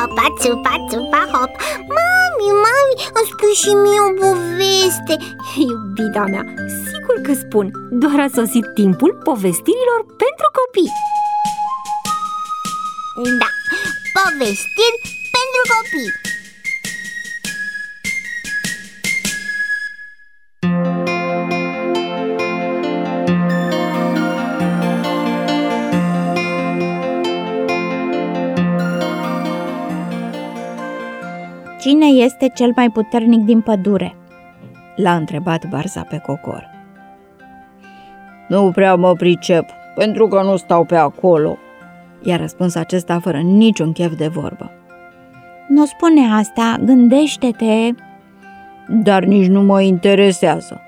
țupa, țupa, țupa, hop. Mami, îmi spui și mie o poveste. Iubita mea, sigur că spun. Doar a sosit timpul povestirilor pentru copii. Da, povestiri pentru copii. Cine este cel mai puternic din pădure? L-a întrebat Barza pe Cocor. Nu prea mă pricep, pentru că nu stau pe acolo, i-a răspuns acesta fără niciun chef de vorbă. Nu spune asta, gândește-te. Dar nici nu mă interesează.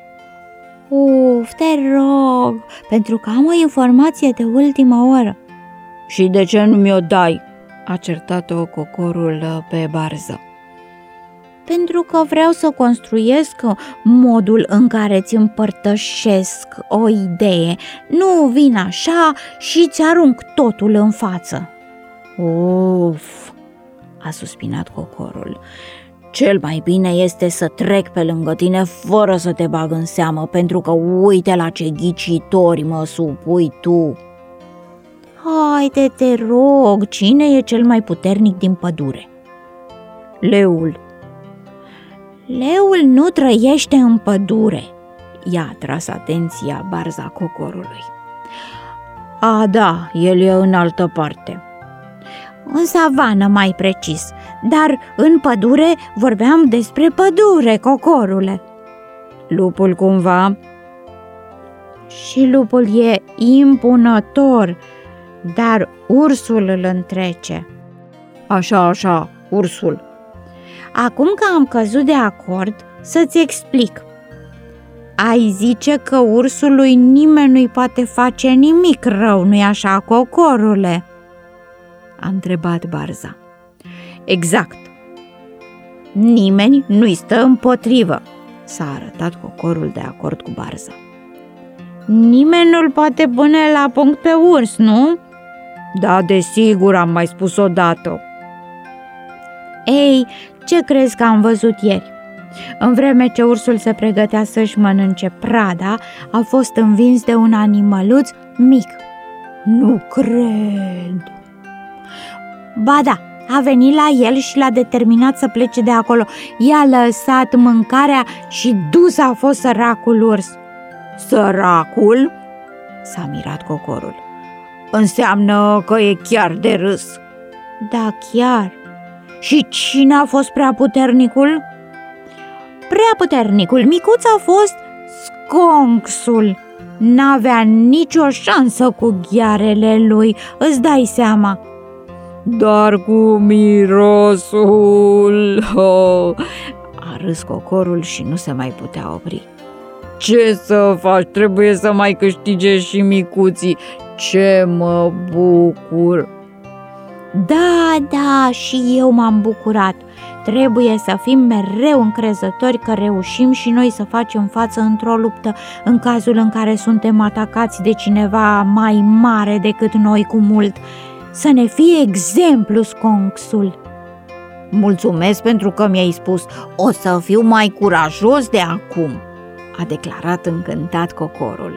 Te rog, pentru că am o informație de ultimă oră. Și de ce nu mi-o dai? A certat-o Cocorul pe Barză. Pentru că vreau să construiesc modul în care îți împărtășesc o idee. Nu vin așa și îți arunc totul în față. Uf, a suspinat Cocorul. Cel mai bine este să trec pe lângă tine fără să te bag în seamă, pentru că uite la ce ghicitori mă supui tu. Haide, te rog, cine e cel mai puternic din pădure? Leul. Leul nu trăiește în pădure, i-a atras atenția Barza Cocorului. A, da, el e în altă parte. În savană, mai precis, dar în pădure vorbeam despre pădure, Cocorule. Lupul cumva? Și lupul e impunător, dar ursul îl întrece. Așa, ursul. Acum că am căzut de acord, să-ți explic. Ai zice că ursului nimeni nu-i poate face nimic rău, nu-i așa, Cocorule? A întrebat Barza. Exact. Nimeni nu-i stă împotrivă, s-a arătat Cocorul de acord cu Barza. Nimeni nu-l poate pune la punct pe urs, nu? Da, desigur, am mai spus odată. Ei, ce crezi că am văzut ieri? În vreme ce ursul se pregătea să-și mănânce prada, a fost învins de un animăluț mic. Nu cred! Ba da, a venit la el și l-a determinat să plece de acolo. I-a lăsat mâncarea și dus a fost săracul urs. Săracul? S-a mirat Cocorul. Înseamnă că e chiar de râs. Da, chiar. Și cine a fost prea puternicul? Prea puternicul micuț a fost Sconxul. N-avea nicio șansă cu ghearele lui, îți dai seama. Dar cu mirosul... A râs Cocorul și nu se mai putea opri. Ce să faci? Trebuie să mai câștige și micuții. Ce mă bucur! Da, și eu m-am bucurat. Trebuie să fim mereu încrezători că reușim și noi să facem față într-o luptă în cazul în care suntem atacați de cineva mai mare decât noi cu mult. Să ne fie exemplu, Sconxul. Mulțumesc pentru că mi-ai spus. O să fiu mai curajos de acum, a declarat încântat Cocorul.